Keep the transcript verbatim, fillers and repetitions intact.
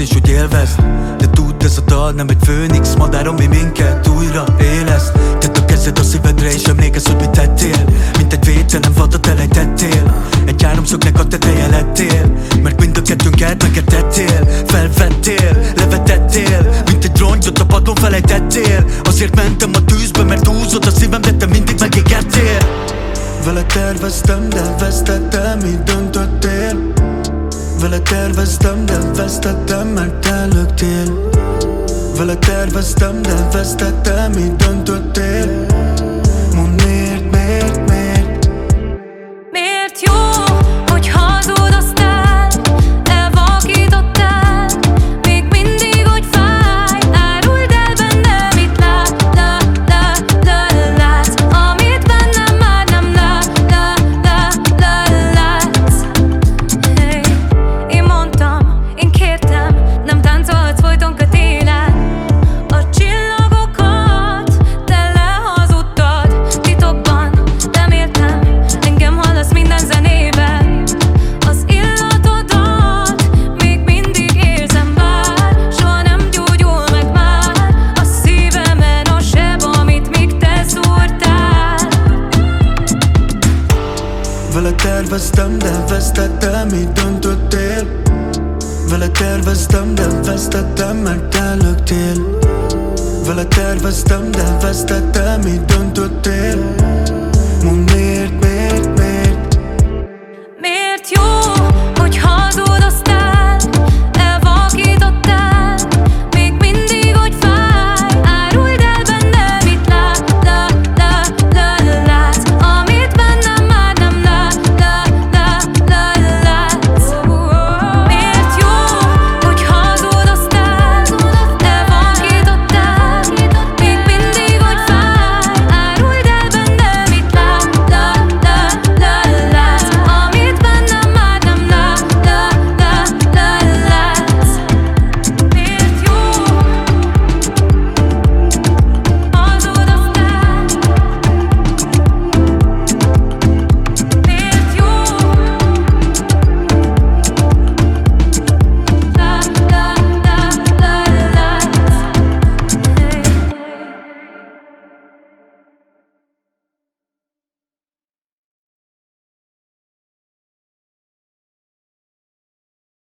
és hogy élvezd. De tudd, ez a dal nem egy főnix madár, ami minket újra éleszt. Tedd a kezed a szívedre és emlékezz, hogy mit tettél. Mint egy vécelen vadat elejtettél, egy háromszögnek a teteje lettél. Mert mind a kettőnket megedettél, felvettél, levetettél. Mint egy rongyot a padlón felejtettél. Azért mentem a tűzbe, mert húzott a szívem, de te mindig megégettél. Vele terveztem, de vesztettem, így döntöttél. Vele terveztem, de vesztettem, mert ellöktél. Vele terveztem, de vesztettem, így döntöttél. Mondd miért, miért, miért? Miért jó, hogy hazudoztál, elvakítottál, még mindig, hogy fáj. Áruld el bennem, mit lát, lá, lá, lá, látsz, amit bennem már nem lá, lá, lá, lá, látsz. Hey, én mondtam, én kértem, nem táncolhatsz, folyton kötélen. A csillagokat te lehazudtad, titokban reméltem, engem hallasz minden zenében. Az illatodat még mindig érzem, bár soha nem gyógyul meg már a szívemen a seb, amit még te szúrtál. Vele terveztem, de vesztettem, így döntöttél. Vele terveztem, de vesztettem, mert ellöktél. Vele terveztem, de vesztettem, így döntöttél. Mondd